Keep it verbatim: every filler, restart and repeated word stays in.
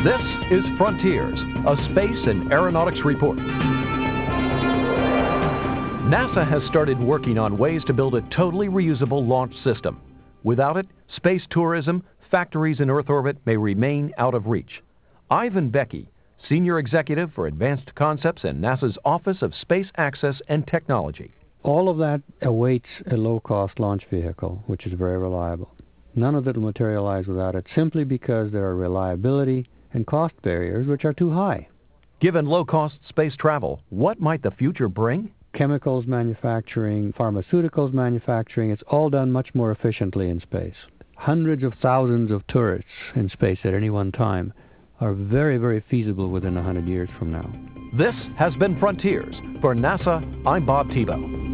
This is Frontiers, a space and aeronautics report. NASA has started working on ways to build a totally reusable launch system. Without it, space tourism, factories in Earth orbit may remain out of reach. Ivan Becky, Senior Executive for Advanced Concepts in NASA's Office of Space Access and Technology. All of that awaits a low-cost launch vehicle, which is very reliable. None of it will materialize without it, simply because there are reliability and cost barriers which are too high. Given low-cost space travel, what might the future bring? Chemicals manufacturing, pharmaceuticals manufacturing, it's all done much more efficiently in space. Hundreds of thousands of tourists in space at any one time are very, very feasible within one hundred years from now. This has been Frontiers. For NASA, I'm Bob Tebow.